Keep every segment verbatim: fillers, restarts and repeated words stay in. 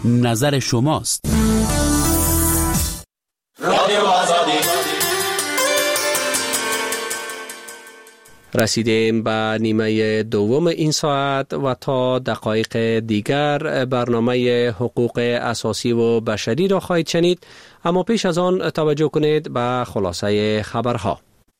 نظر شماست. رادیو آزادی. رسیدیم به نیمه دوم این ساعت و تا دقایق دیگر برنامه حقوق اساسی و بشری را خواهید شنید، اما پیش از آن توجه کنید به خلاصه خبرها.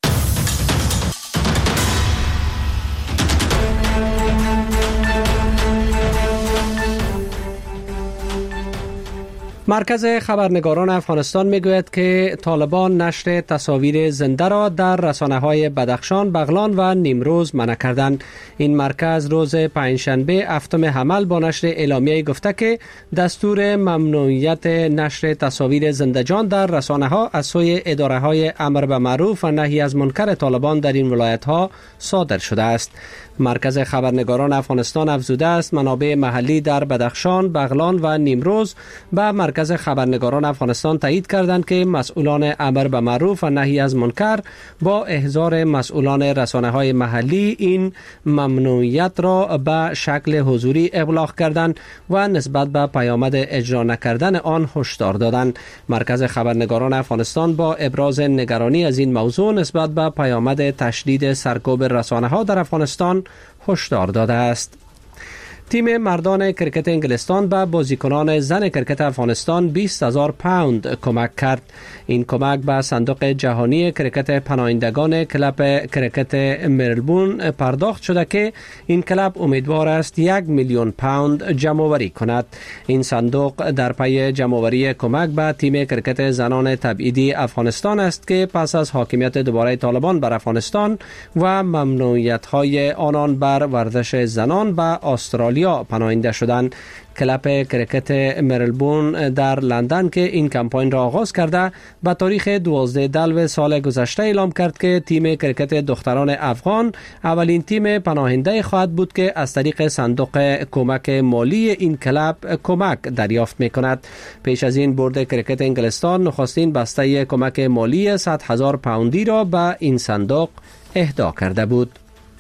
مرکز خبرنگاران افغانستان میگوید که طالبان نشر تصاویر زنده را در رسانه‌های بدخشان، بغلان و نیمروز منع کردند. این مرکز روز پنجشنبه هفتم حمل با نشر اعلامیه گفته که دستور ممنوعیت نشر تصاویر زنده‌جان در رسانه‌ها از سوی اداره‌های امر به معروف و نهی از منکر طالبان در این ولایت‌ها صادر شده است. مرکز خبرنگاران افغانستان افزوده است منابع محلی در بدخشان، بغلان و نیمروز به مرکز خبرنگاران افغانستان تایید کردند که مسئولان امر به معروف و نهی از منکر با احضار مسئولان رسانه‌های محلی این ممنوعیت را به شکل حضوری ابلاغ کردند و نسبت به پیامد اجرا نکردن آن هشدار دادند. مرکز خبرنگاران افغانستان با ابراز نگرانی از این موضوع نسبت به پیامد تشدید سرکوب رسانه‌ها در افغانستان هشدار داده است. تیم مردان کرکت انگلستان به بازیکنان زن کرکت افغانستان بیست هزار پوند کمک کرد. این کمک به صندوق جهانی کرکت پناهندگان کلب کرکت ملبورن پرداخت شده که این کلب امیدوار است یک میلیون پوند جمع آوری کند. این صندوق در پی جمع آوری کمک به تیم کرکت زنان تبعیدی افغانستان است که پس از حاکمیت دوباره طالبان بر افغانستان و ممنوعیت‌های آنان بر ورزش زنان به استرالیا پناهنده شدند. کلب کرکت ملبورن در لندن که این کمپاین را آغاز کرده به تاریخ دوازده دلو سال گذشته اعلام کرد که تیم کرکت دختران افغان اولین تیم پناهنده خواهد بود که از طریق صندوق کمک مالی این کلب کمک دریافت می کند. پیش از این بورد کرکت انگلستان نخستین بسته کمک مالی صد هزار پوندی را به این صندوق اهدا کرده بود.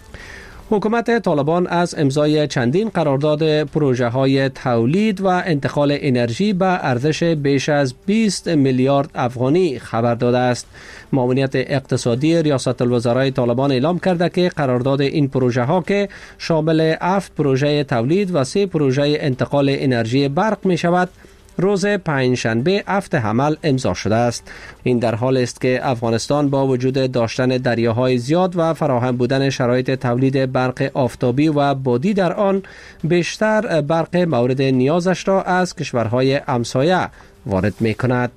حکومت طالبان از امضای چندین قرارداد پروژه های تولید و انتقال انرژی به ارزش بیش از بیست میلیارد افغانی خبر داده است. معاونیت اقتصادی ریاست الوزرای طالبان اعلام کرده که قرارداد این پروژه ها که شامل هفت پروژه تولید و سه پروژه انتقال انرژی برق می شود روز پنجشنبه هفت حمل امضا شده است. این در حال است که افغانستان با وجود داشتن دریاهای زیاد و فراهم بودن شرایط تولید برق آفتابی و بادی در آن بیشتر برق مورد نیازش را از کشورهای همسایه وارد می کند.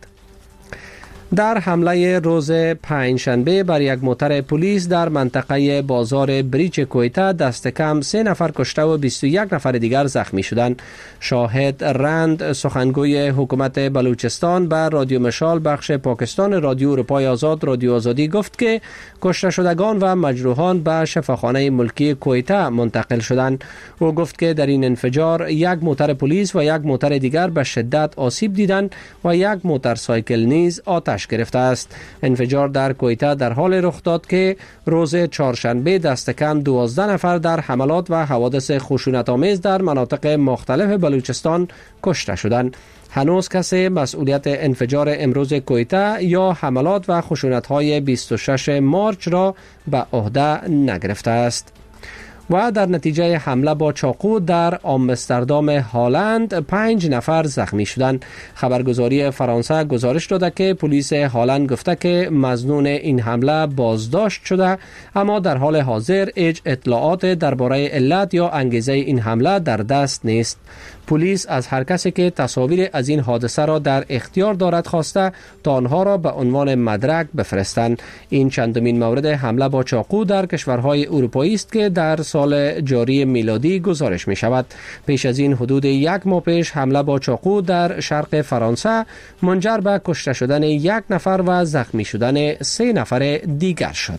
در حمله روز پنجشنبه بر یک موتر پلیس در منطقه بازار بریچ کویتا دست کم سه نفر کشته و بیست و یک نفر دیگر زخمی شدند. شاهد رند سخنگوی حکومت بلوچستان به رادیو مشال بخش پاکستان رادیو اروپای آزاد رادیو آزادی گفت که کشته شدگان و مجروحان به شفاخانه ملکی کویتا منتقل شدند. او گفت که در این انفجار یک موتر پلیس و یک موتر دیگر به شدت آسیب دیدند و یک موتورسایکل نیز آتش گرفته است. انفجار در کویتا در حال رخ داد که روز چهارشنبه دست کم دوازده نفر در حملات و حوادث خشونت‌آمیز در مناطق مختلف بلوچستان کشته شدند. هنوز کسی مسئولیت انفجار امروز کویتا یا حملات و خشونت‌های بیست و شش مارچ را به عهده نگرفته است. و در نتیجه حمله با چاقو در آمستردام هالند پنج نفر زخمی شدند. خبرگزاری فرانسه گزارش داده که پلیس هالند گفته که مظنون این حمله بازداشت شده، اما در حال حاضر هیچ اطلاعات درباره علت یا انگیزه این حمله در دست نیست. پلیس از هر کسی که تصاویر از این حادثه را در اختیار دارد خواسته تا آنها را به عنوان مدرک بفرستند. این چندمین مورد حمله با چاقو در کشورهای اروپایی است که در سال جاری میلادی گزارش می شود. پیش از این حدود یک ماه پیش حمله با چاقو در شرق فرانسه منجر به کشته شدن یک نفر و زخمی شدن سه نفر دیگر شد.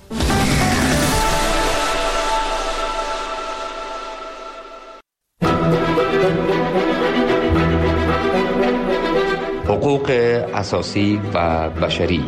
حقوق اساسی و بشری.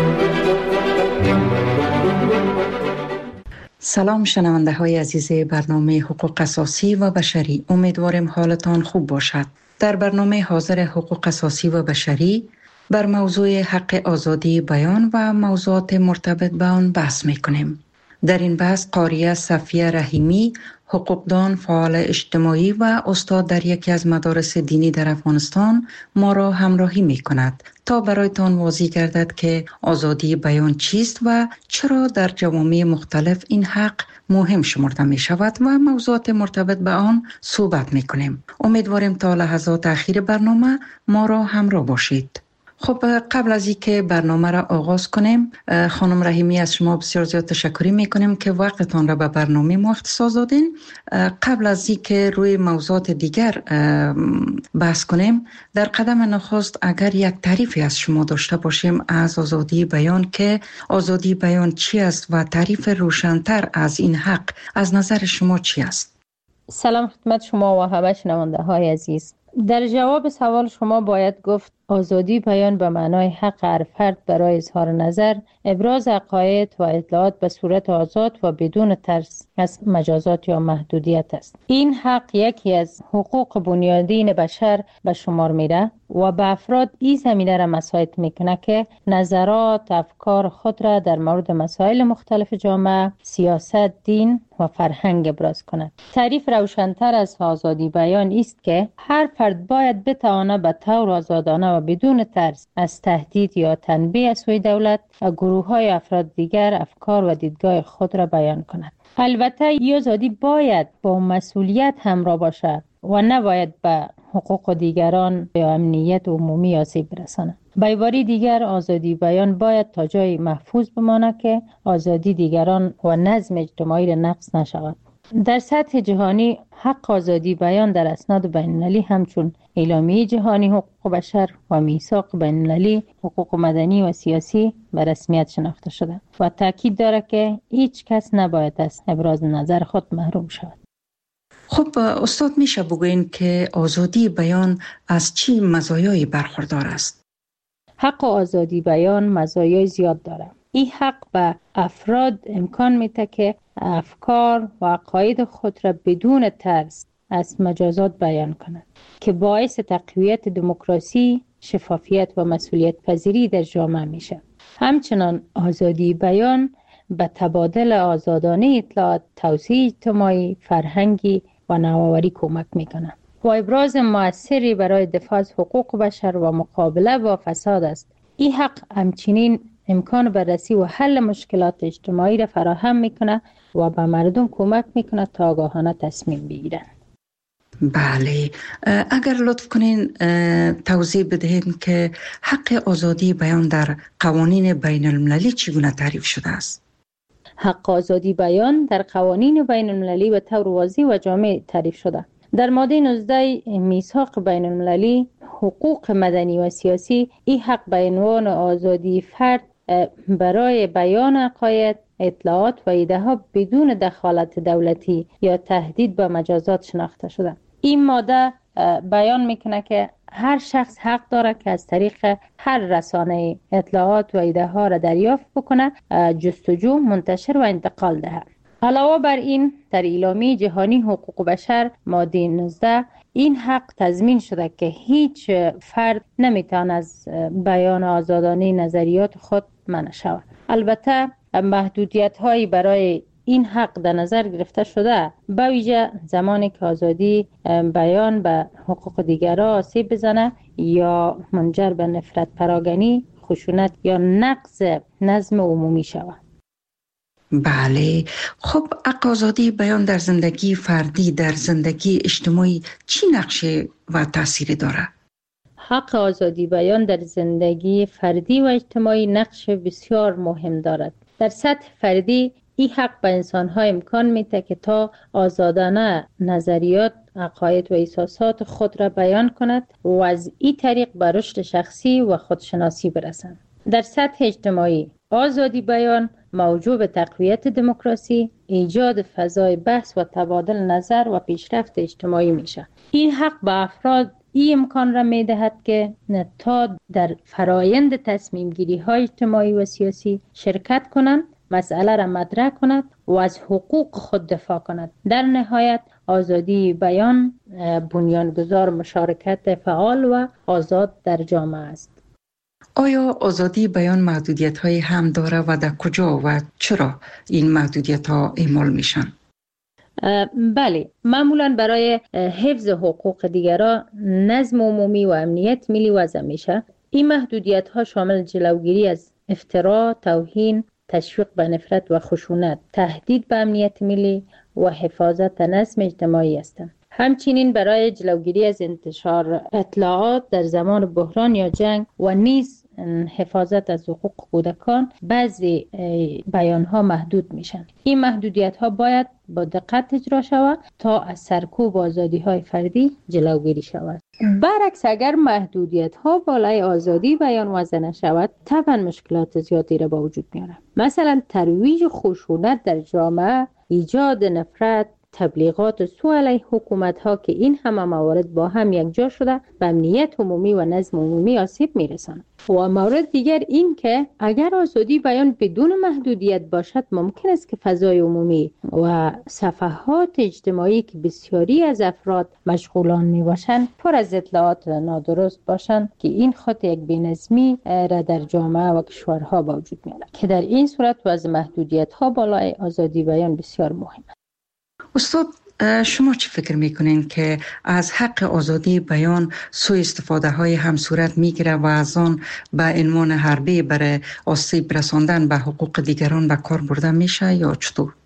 سلام شنونده های عزیز برنامه حقوق اساسی و بشری، امیدوارم حالتان خوب باشد. در برنامه حاضر حقوق اساسی و بشری بر موضوع حق آزادی بیان و موضوعات مرتبط به آن بحث می‌کنیم. در این بحث قاریه صفیه رحیمی، حقوقدان، فعال اجتماعی و استاد در یکی از مدارس دینی در افغانستان ما را همراهی می‌کند تا برایتان واضح گردد که آزادی بیان چیست و چرا در جوامع مختلف این حق مهم شمرده می شود و موضوعات مرتبط به آن صحبت می کنیم. امیدواریم تا لحظات اخیر برنامه ما را همراه باشید. خب قبل از اینکه برنامه را آغاز کنیم، خانم رحیمی از شما بسیار زیاد تشکر میکنیم که وقتتان را به برنامه ما اختصاص دادین. قبل از اینکه روی موضوعات دیگر بحث کنیم، در قدم نخست اگر یک تعریفی از شما داشته باشیم از آزادی بیان، که آزادی بیان چی است و تعریف روشن‌تر از این حق از نظر شما چی است؟ سلام خدمت شما و همه شنونده های عزیز. در جواب سوال شما باید گفت آزادی بیان به معنای حق هر فرد برای اظهار نظر، ابراز عقاید و اطلاعات به صورت آزاد و بدون ترس از مجازات یا محدودیت است. این حق یکی از حقوق بنیادین بشر به شمار میره و به افراد این زمینه را مساعد میکنه که نظرات، افکار خود را در مورد مسائل مختلف جامعه، سیاست، دین و فرهنگ ابراز کنند. تعریف روشن‌تر از آزادی بیان است که هر فرد باید بتواند به طور آزادانه و بدون ترس از تهدید یا تنبیه از سوی دولت و گروه‌های افراد دیگر افکار و دیدگاه خود را بیان کند. البته این آزادی باید با مسئولیت همراه باشد و نباید به حقوق دیگران یا امنیت عمومی آسیب برساند. به عبارت دیگر، آزادی بیان باید تا جای محفوظ بماند که آزادی دیگران و نظم اجتماعی را نقض نشود. در سطح جهانی حق آزادی بیان در اسناد بین‌المللی همچون اعلامیه جهانی حقوق بشر و میثاق بین‌المللی حقوق مدنی و سیاسی به رسمیت شناخته شده و تاکید دارد که هیچ کس نباید از ابراز نظر خود محروم شود. خب استاد، میشه بگوین که آزادی بیان از چی مزایایی برخوردار است؟ حق آزادی بیان مزایای زیاد دارد. این حق به افراد امکان میده که افکار و عقاید خود را بدون ترس از مجازات بیان کنند که باعث تقویت دموکراسی، شفافیت و مسئولیت پذیری در جامعه میشه. همچنان آزادی بیان به تبادل آزادانه اطلاعات، توسعه اجتماعی، فرهنگی و نوآوری کمک میکنه و ابراز مؤثری برای دفاع از حقوق بشر و مقابله با فساد است. این حق همچنین امکان بررسی و حل مشکلات اجتماعی را فراهم میکنه و به مردم کمک میکنه تا آگاهانه تصمیم بگیرند. بله، اگر لطف کنین توضیح بدهید که حق آزادی بیان در قوانین بین المللی چگونه تعریف شده است؟ حق آزادی بیان در قوانین بین المللی به طور واضح و جامع تعریف شده. در ماده نوزده میثاق بین المللی حقوق مدنی و سیاسی این حق به عنوان آزادی فرد برای بیان عقاید، اطلاعات و ایده ها بدون دخالت دولتی یا تهدید به مجازات شناخته شده. این ماده بیان میکنه که هر شخص حق داره که از طریق هر رسانه اطلاعات و ایده ها را دریافت بکنه، جستجو، منتشر و انتقال ده. علاوه بر این، در اعلامیه جهانی حقوق بشر ماده نوزده این حق تضمین شده که هیچ فرد نمیتونه از بیان آزادانه نظریات خود منع شود. البته محدودیت هایی برای این حق در نظر گرفته شده، به ویژه زمانی که آزادی بیان به حقوق دیگران آسیب بزنه یا منجر به نفرت پراگنی، خشونت یا نقض نظم عمومی شود. بله، خب حق آزادی بیان در زندگی فردی، در زندگی اجتماعی چی نقشه و تأثیری داره؟ حق آزادی بیان در زندگی فردی و اجتماعی نقش بسیار مهم دارد. در سطح فردی این حق به انسان‌ها امکان میده که تا آزادانه نظریات، عقاید و احساسات خود را بیان کند و از این طریق به رشد شخصی و خودشناسی برسند. در سطح اجتماعی آزادی بیان موجب به تقویت دموکراسی، ایجاد فضای بحث و تبادل نظر و پیشرفت اجتماعی میشه. این حق به افراد این امکان را میدهد که تا در فرایند تصمیم گیری های اجتماعی و سیاسی شرکت کنند، مسئله را مطرح کند و از حقوق خود دفاع کند. در نهایت آزادی بیان بنیانگذار مشارکت فعال و آزاد در جامعه است. آیا آزادی بیان محدودیت های هم داره و در کجا و چرا این محدودیت ها اعمال میشن؟ بله، معمولا برای حفظ حقوق دیگران، نظم عمومی و امنیت ملی وضع میشه. این محدودیت ها شامل جلوگیری از افترا، توهین، تشویق به نفرت و خشونت، تهدید به امنیت ملی و حفاظت نظم اجتماعی هستند. همچنین برای جلوگیری از انتشار اطلاعات در زمان بحران یا جنگ و نیز حفاظت از حقوق کودکان بعضی بیانها محدود میشن. این محدودیت ها باید با دقت اجرا شود تا از سرکوب آزادی های فردی جلوگیری شود. برعکس اگر محدودیت ها بالای آزادی بیان وضع نشود، طبعا مشکلات زیادی را با وجود میاره. مثلا ترویج خشونت در جامعه، ایجاد نفرت، تبلیغات سو علیه حکومت ها که این همه موارد با هم یکجا شده به امنیت عمومی و نظم عمومی آسیب میرساند. و مورد دیگر این که اگر آزادی بیان بدون محدودیت باشد، ممکن است که فضای عمومی و صفحات اجتماعی که بسیاری از افراد مشغولان می باشند پر از اطلاعات نادرست باشند که این خود یک بی‌نظمی را در جامعه و کشورها با وجود میارد که در این صورت وضع محدودیت ها بالای آزادی بیان بسیار مهم است. استاد، شما چی فکر میکنین که از حق آزادی بیان سوء استفاده های هم صورت میگیره و از آن به عنوان حربه برای آسیب رساندن به حقوق دیگران به کار برده میشه یا چطور؟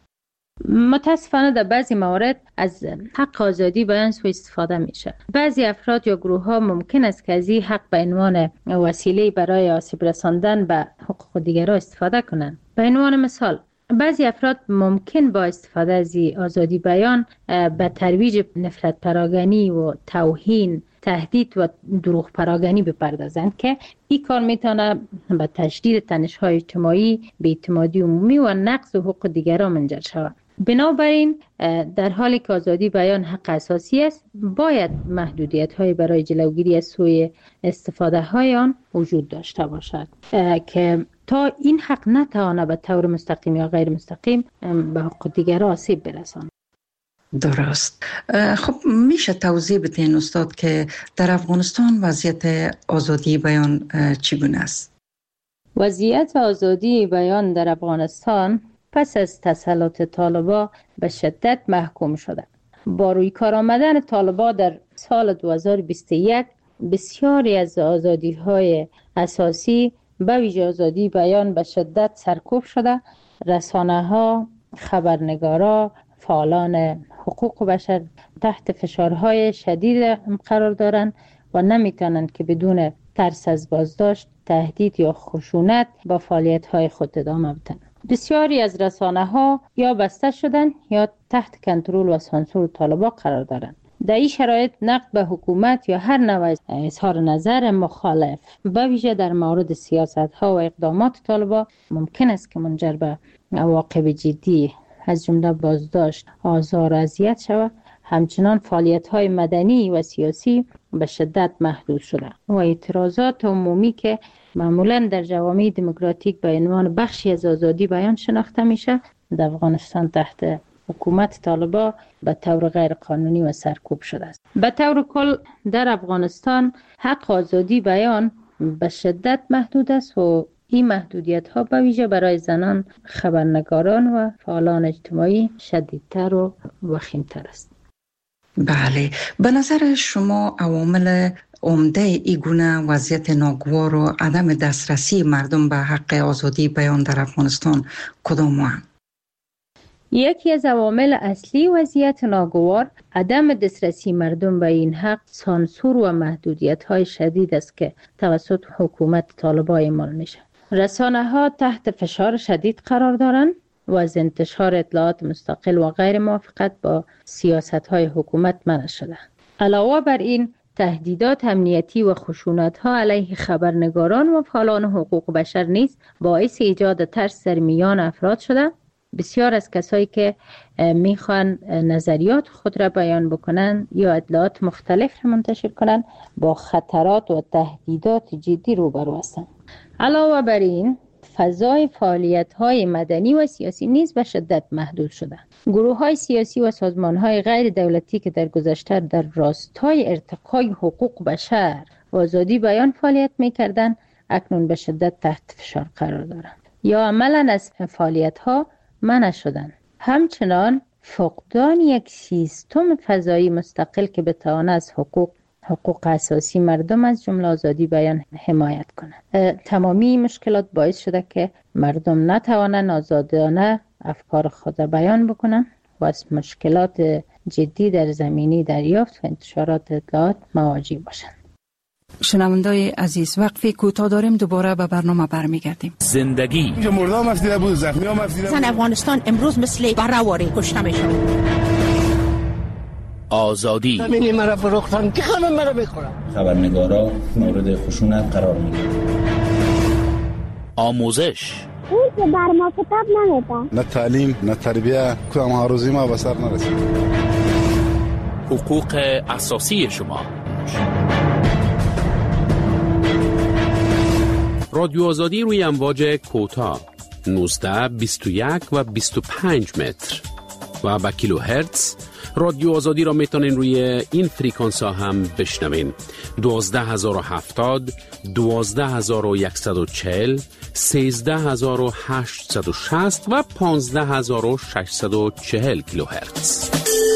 متاسفانه در بعضی موارد از حق آزادی بیان سوء استفاده میشه. بعضی افراد یا گروه ها ممکن است که از این حق به عنوان وسیله برای آسیب رساندن به حقوق دیگران استفاده کنند. به عنوان مثال، بعضی افراد ممکن با استفاده از آزادی بیان به ترویج نفرت پراگنی و توهین، تهدید و دروغ پراگنی بپردازند که این کار میتونه به تشدید تنش‌های اجتماعی، بی‌اعتمادی عمومی و نقض حقوق دیگران منجر شود. بنابراین در حالی که آزادی بیان حق اساسی است، باید محدودیت‌های برای جلوگیری از سوء استفاده های آن وجود داشته باشد که تا این حق نتواند به طور مستقیم یا غیر مستقیم به حقوق دیگران آسیب برساند. درست. خب میشه توضیح بدین استاد که در افغانستان وضعیت آزادی بیان چگونه است؟ وضعیت آزادی بیان در افغانستان پس از تسلط طالبان به شدت محکوم شده. با روی کار آمدن طالبان در سال دو هزار و بیست و یک بسیاری از آزادی‌های اساسی به ویژه آزادی بیان به شدت سرکوب شده. رسانه‌ها، خبرنگارا، فعالان حقوق بشر تحت فشارهای شدید قرار دارند و نمیتونند که بدون ترس از بازداشت، تهدید یا خشونت با فعالیت‌های خود ادامه بدن. بسیاری از رسانه‌ها یا بسته شدن یا تحت کنترل و سانسور طالبان قرار دارند. در این شرایط نقد به حکومت یا هر نوع اظهار نظر مخالف به ویژه در مورد سیاست‌ها و اقدامات طالبان ممکن است که منجر به عواقب جدی از جمله بازداشت، آزار و اذیت شود. همچنان فعالیت‌های مدنی و سیاسی به شدت محدود شده و اعتراضات عمومی که معمولاً در جوامع دموکراتیک به عنوان بخشی از آزادی بیان شناخته میشه، در افغانستان تحت حکومت طالبان به طور غیر قانونی و سرکوب شده است. به طور کل در افغانستان حق آزادی بیان به شدت محدود است و این محدودیت ها به ویژه برای زنان، خبرنگاران و فعالان اجتماعی شدیدتر و وخیمتر است. بله، به نظر شما عوامل عمده این گونه وضعیت ناگوار و عدم دسترسی مردم به حق آزادی بیان در افغانستان کدام هستند؟ یکی از عوامل اصلی وضعیت ناگوار عدم دسترسی مردم به این حق سانسور و محدودیت‌های شدید است که توسط حکومت طالبان اعمال میشه. رسانه‌ها تحت فشار شدید قرار دارند و از انتشار اطلاعات مستقل و غیر موافقت با سیاست‌های حکومت منع شده. علاوه بر این، تهدیدات امنیتی و خشونت‌ها علیه خبرنگاران و فعالان حقوق بشر نیز باعث ایجاد ترس در میان افراد شده. بسیار از کسایی که میخوان نظریات خود را بیان بکنن یا اطلاعات مختلف را منتشر کنن با خطرات و تهدیدات جدی روبرو هستند. علاوه بر این، فضای فعالیت‌های مدنی و سیاسی نیز به شدت محدود شدند. گروه‌های سیاسی و سازمان‌های غیر دولتی که در گذشته در راستای ارتقای حقوق بشر و آزادی بیان فعالیت می‌کردند، اکنون به شدت تحت فشار قرار دارند یا عملاً از فعالیت‌ها منع شدند. همچنان فقدان یک سیستم فضایی مستقل که بتواند از حقوق حقوق اساسی مردم از جمله آزادی بیان حمایت کنند. تمامی مشکلات باعث شده که مردم نتوانند آزادانه افکار خود بیان بکنند و از مشکلات جدی در زمینه دریافت و انتشارات اطلاعات مواجه باشند. شنوندای عزیز، وقفه کوتاه داریم، دوباره به برنامه برمیگردیم. زندگی مردم افسیده بود، زخمی هم افسیده بود. زن افغانستان امروز مثل برهواری کشته میشن. آزادی همینی مرا فروختن که همه مرا بخورن. خبرنگارا مورد خشونت قرار میگیرن. آموزش اون که بر ما کتاب نمیده. نه تعلیم نه تربیه، کدام هاروزی ما به سر نرسید. حقوق اساسی شما. رادیو آزادی روی امواج کوتاه نوزده، بیست و یک و بیست و پنج متر و با کیلو هرتز. رادیو آزادی را میتونین روی این فریکانس ها هم بشنوین: دوازده هزار و هفتاد، دوازده هزار و صد و چهل، سیزده هزار و هشتصد و شصت و پانزده هزار و ششصد و چهل کیلو هرتز.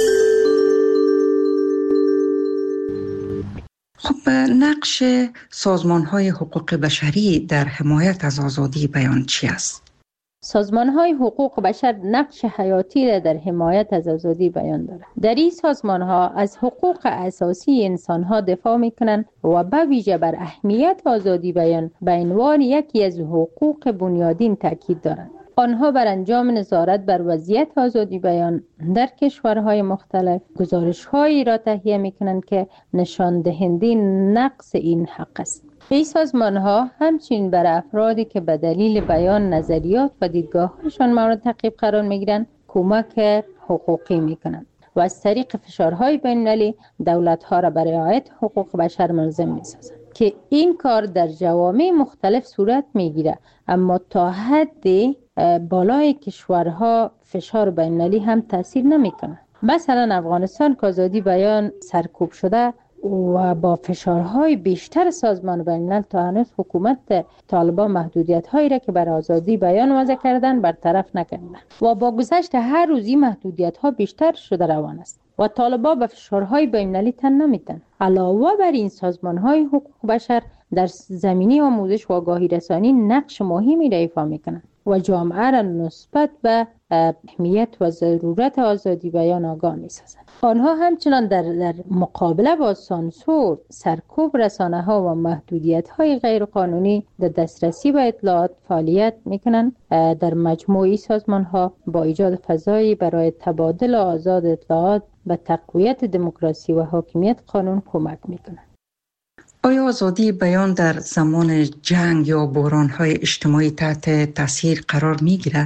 خب نقش سازمان‌های حقوق بشری در حمایت از آزادی بیان چی است؟ سازمان‌های حقوق بشر نقش حیاتی را در حمایت از آزادی بیان دارند. در این سازمان‌ها از حقوق اساسی انسان‌ها دفاع می‌کنند و به ویژه بر اهمیت آزادی بیان به عنوان یکی از حقوق بنیادین تاکید دارند. آنها بر انجام نظارت بر وضعیت آزادی بیان در کشورهای مختلف گزارش‌هایی را تهیه می‌کنند که نشان دهنده نقص این حق است. این سازمان‌ها همچنین بر افرادی که به دلیل بیان نظریات و دیدگاه‌هایشان مورد تعقیب قرار می‌گیرند کمک حقوقی می‌کنند و از طریق فشارهای بین‌المللی دولت‌ها را برای رعایت حقوق بشر ملزم می‌سازند که این کار در جوامع مختلف صورت می‌گیرد، اما تا حدی بالای کشورها فشار بین‌المللی هم تاثیر نمی‌کند. مثلا افغانستان که آزادی بیان سرکوب شده و با فشارهای بیشتر سازمان بین‌الملل تا هنوز حکومت طالبان محدودیت‌هایی را که بر آزادی بیان وضع کردن برطرف نکردند و با گذشت هر روزی محدودیت‌ها بیشتر شده روان است و طالبان به فشارهای بین‌المللی تن نمی‌دهند. علاوه بر این سازمان‌های حقوق بشر در زمینه آموزش و آگاهی رسانی نقش مهمی را ایفا می‌کنند و جامعه را نسبت به اهمیت و ضرورت آزادی بیان آگاه می‌سازند. آنها همچنان در, در مقابله با سانسور، سرکوب رسانه‌ها و محدودیت‌های غیرقانونی در دسترسی به اطلاعات فعالیت می‌کنند. در مجموعی سازمان‌ها با ایجاد فضایی برای تبادل آزاد اطلاعات به تقویت دموکراسی و حاکمیت قانون کمک می‌کنند. آیا آزادی بیان در زمان جنگ یا بحران‌های اجتماعی تحت تاثیر قرار می‌گیرد؟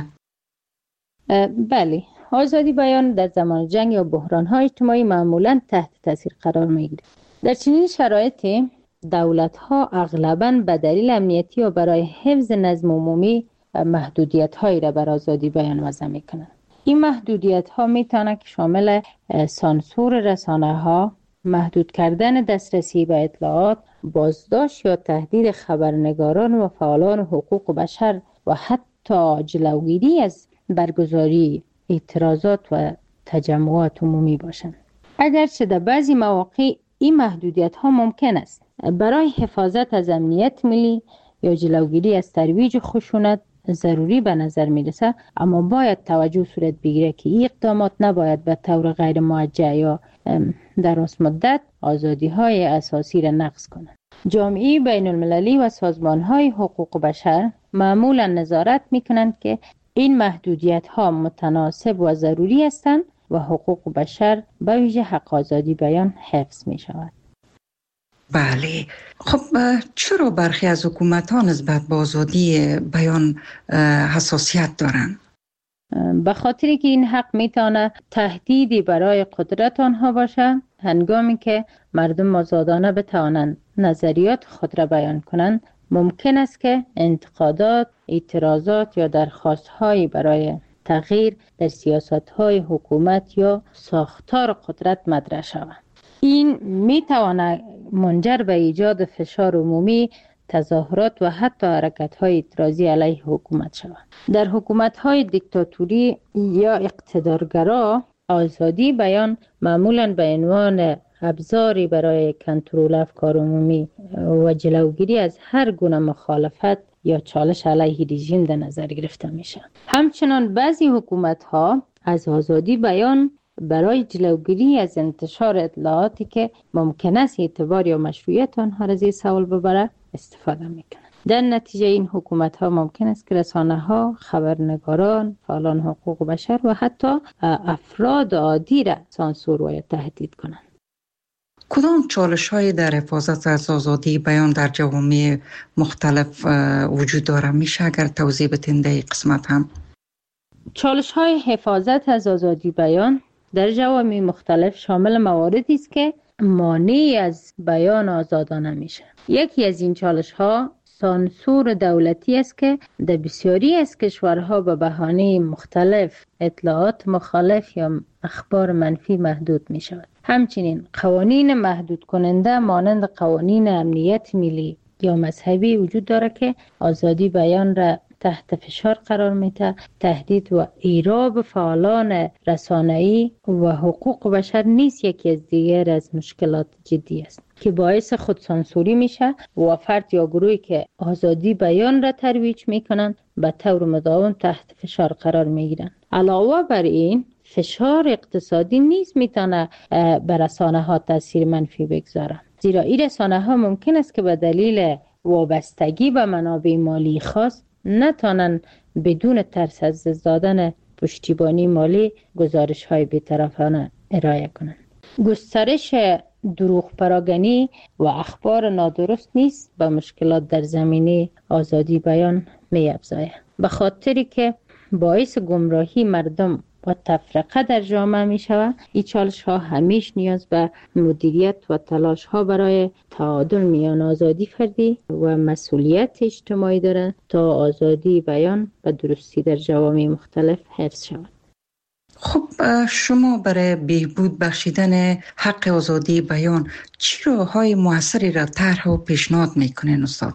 بله، آزادی بیان در زمان جنگ یا بحران‌های اجتماعی معمولاً تحت تاثیر قرار می‌گیرد. در چنین شرایطی دولت‌ها اغلباً به دلیل امنیتی و برای حفظ نظم عمومی محدودیت‌هایی را بر آزادی بیان وضع می‌کنند. این محدودیت‌ها می‌تواند که شامل سانسور رسانه‌ها، محدود کردن دسترسی به اطلاعات، بازداشت یا تهدید خبرنگاران و فعالان حقوق بشر و حتی جلوگیری از برگزاری اعتراضات و تجمعات عمومی باشند. اگرچه در بعضی مواقع این محدودیت ها ممکن است برای حفاظت از امنیت ملی یا جلوگیری از ترویج خشونت ضروری به نظر می رسد، اما باید توجه صورت بگیره که این اقدامات نباید به طور غیر موجه یا در راست مدت آزادی های اساسی را نقض کنند. جامعه بین المللی و سازمان های حقوق بشر معمولا نظارت می کنند که این محدودیت ها متناسب و ضروری هستند و حقوق بشر به ویژه حق آزادی بیان حفظ می شود. بله، خب چرا برخی از حکومت ها نسبت به آزادی بیان حساسیت دارند؟ به خاطری که این حق میتونه تهدیدی برای قدرت آنها باشه، هنگامی که مردم آزادانه بتوانند نظریات خود را بیان کنند ممکن است که انتقادات، اعتراضات یا درخواست‌هایی برای تغییر در سیاست‌های حکومت یا ساختار قدرت مطرح شود. این می‌تواند منجر به ایجاد فشار عمومی، تظاهرات و حتی حرکت‌های اعتراضی علیه حکومت شود. در حکومت‌های دیکتاتوری یا اقتدارگرا، آزادی بیان معمولاً به عنوان ابزاری برای کنترل افکار عمومی و جلوگیری از هر گونه مخالفت یا چالش علیه رژیم در نظر گرفته میشه. همچنان بعضی حکومت‌ها از آزادی بیان برای جلوگیری از انتشار اطلاعاتی که ممکن است اعتبار یا مشروعیت آنها را زیر سوال ببره استفاده میکنند. در نتیجه این حکومت‌ها ممکن است که رسانه‌ها، خبرنگاران، فعالان حقوق بشر و حتی افراد عادی را سانسور و تهدید کنند. کدام چالش های در حفاظت از آزادی بیان در جوامع مختلف وجود داره؟ میشه اگر توضیح بدین در این قسمت هم؟ چالش های حفاظت از آزادی بیان در جوامع مختلف شامل مواردی است که مانع از بیان آزادانه میشه. یکی از این چالش ها سانسور دولتی است که در بسیاری از کشورها به بهانه مختلف اطلاعات مخالف یا اخبار منفی محدود می شود. همچنین قوانین محدود کننده مانند قوانین امنیت ملی یا مذهبی وجود داره که آزادی بیان را تحت فشار قرار میده. تهدید و ایراب فعالان رسانه‌ای و حقوق بشر نیز یکی از دیگر از مشکلات جدی است که باعث خودسانسوری میشه و فرد یا گروهی که آزادی بیان را ترویج میکنند به طور مداوم تحت فشار قرار میگیرند. علاوه بر این فشار اقتصادی نیز میتونه بر رسانه ها تاثیر منفی بگذاره، زیرا این رسانه ها ممکن است که به دلیل وابستگی به منابع مالی خاص نتوانند بدون ترس از دست دادن پشتیبانی مالی گزارش های بی‌طرفانه ارائه کنند. گسترش دروغ پراگنی و اخبار نادرست نیست به مشکلات در زمینه آزادی بیان می افزاید، به خاطری که باعث گمراهی مردم و تفرقه در جامعه می شود. این چالش ها همیشه نیاز به مدیریت و تلاش ها برای تعادل میان آزادی فردی و مسئولیت اجتماعی دارند تا آزادی بیان و درستی در جوامع مختلف حفظ شود. خب شما برای بهبود بخشیدن حق آزادی بیان چه راه‌های موثری را طرح و پیشنهاد میکنین استاد؟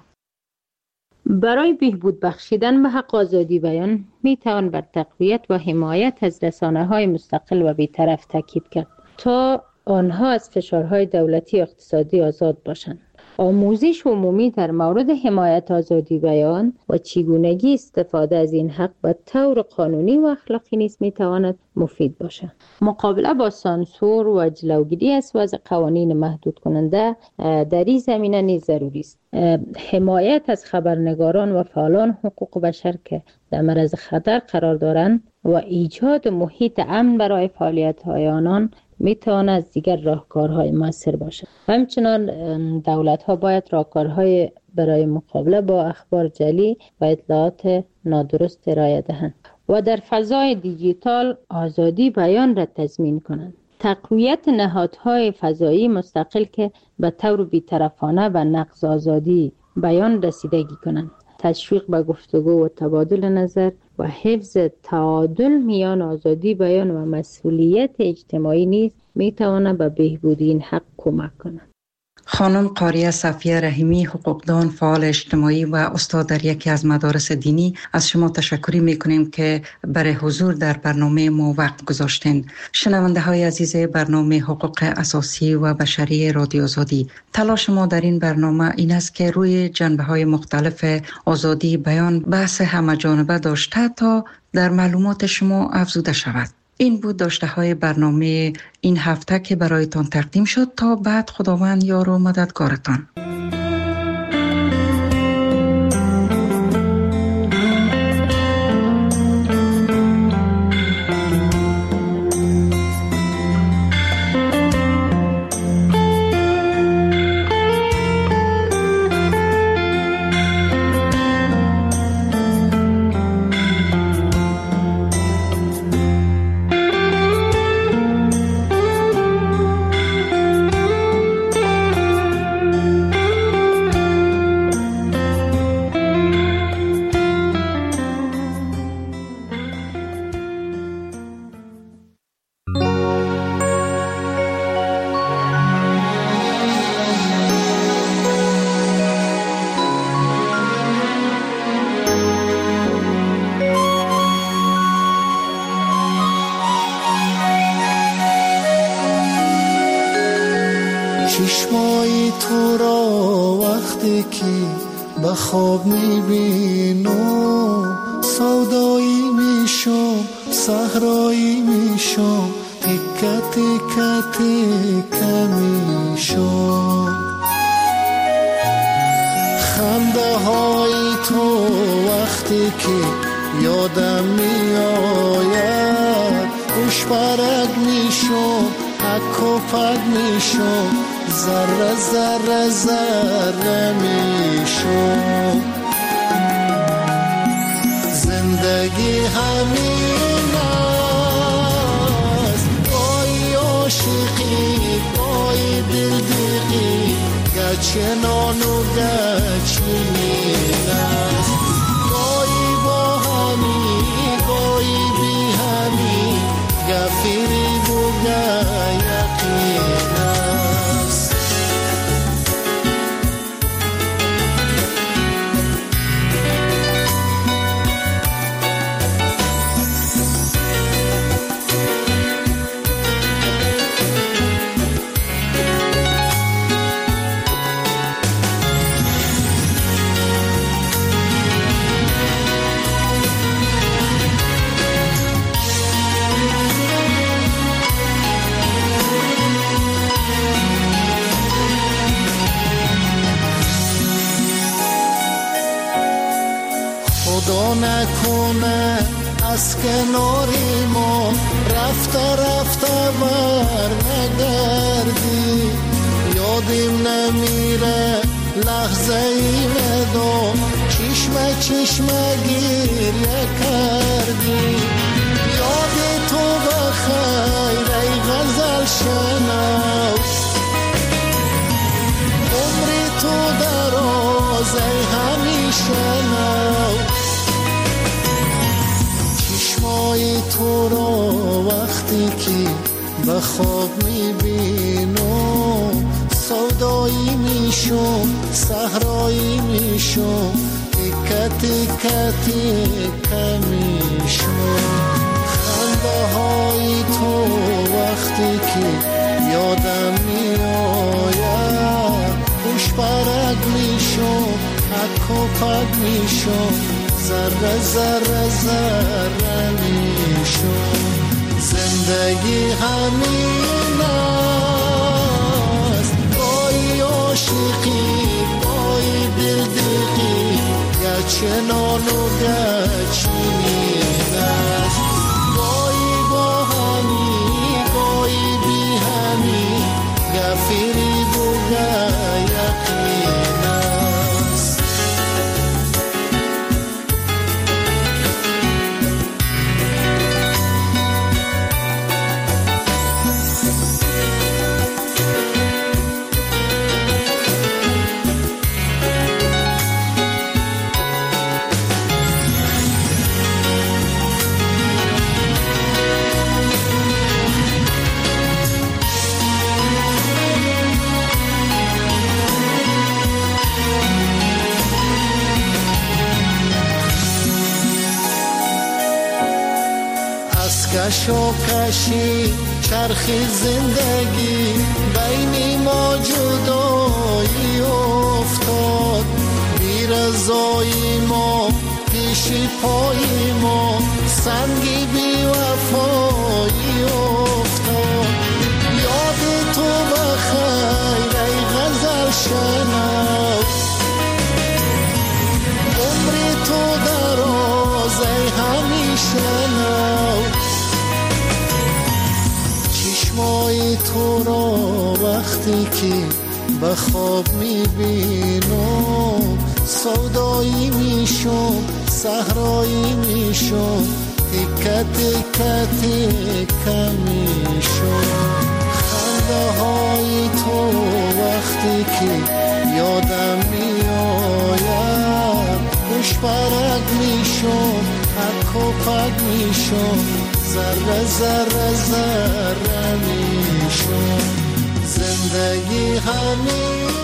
برای بهبود بخشیدن به حق آزادی بیان می توان بر تقویت و حمایت از رسانه‌های مستقل و بی‌طرف تاکید کرد تا آنها از فشارهای دولتی و اقتصادی آزاد باشند. آموزش عمومی در مورد حمایت آزادی بیان و چگونگی استفاده از این حق به طور قانونی و اخلاقی نیز می تواند مفید باشد. مقابله با سانسور و جلوگیری از وضع قوانین محدود کننده در این زمینه نیز ضروری است. حمایت از خبرنگاران و فعالان حقوق بشر که در معرض خطر قرار دارند و ایجاد محیط امن برای فعالیت‌های آنان می تواند از دیگر راهکارهای مؤثر باشد. همچنان دولت‌ها باید راهکارهای برای مقابله با اخبار جعلی و اطلاعات نادرست ارائه دهند و در فضای دیجیتال آزادی بیان را تضمین کنند. تقویت نهادهای فضایی مستقل که به طور بی‌طرفانه به نقض آزادی بیان رسیدگی کنند. تشویق به گفتگو و تبادل نظر و حفظ تعادل میان آزادی بیان و مسئولیت اجتماعی نیز میتواند به بهبود این حق کمک کند. خانم قاریه صفیه رحیمی، حقوقدان، فعال اجتماعی و استاد در یکی از مدارس دینی، از شما تشکر میکنیم که برای حضور در برنامه ما وقت گذاشتین. شنونده های عزیز برنامه حقوق اساسی و بشری رادیو آزادی، تلاش ما در این برنامه این است که روی جنبه های مختلف آزادی بیان بحث همه جانبه داشته تا در معلومات شما افزوده شود. این بود داشته های برنامه این هفته که برایتان تقدیم شد. تا بعد خداوند یار و مددگارتان. تو را وقتی که به خواب میبینم سودایی میشم صحرایی میشم تیکه تیکه تیکه میشم خنده های تو وقتی که یادم میآید خوش برگ میشم حک و پک میشم ذره ذره ذره میشم زندگی همین است گاهی عاشقی گاهی دلدیقی گچه نان و گچمین است گاهی با همی گاهی بی همی گفیری بوگه یقین است خدا نکنه از کناری ما رفته رفته بر نگردی یادیم نمیره لحظه ای مدام چشمه چشمه گریه کردی یاد تو بخیر ای غزل شنو عمری تو دراز ای همیشه نو چشمای تو را وقتی که به خواب میبینم سودایی میشم صحرایی میشم تیکه تیکه تیکه میشم خنده های تو وقتی که یادم میآید خوش برگ میشم حک و پک میشم ذره ذره ذره میشم زندگی همین است گاهی عاشقی گاهی دلدیقی گچه نان و گچمین است گاهی با همی گاهی بی همی گفیری بوگه یقین است کش و کشی چرخی زندگی بین ما جدایی افتاد بی رضایی ما پیشی پایی ما سنگی بی وفایی افتاد یاد تو بخیر ای غزل شنو عمری تو دراز ای همیشه نو چشمای تو را وقتی که به خواب میبینم سودایی میشم صحرایی میشم تیکه تیکه تیکه میشم خنده های تو وقتی که یادم میآید خوش برگ میشم حک و پک میشم ذره ذره ذره میشم زندگی همین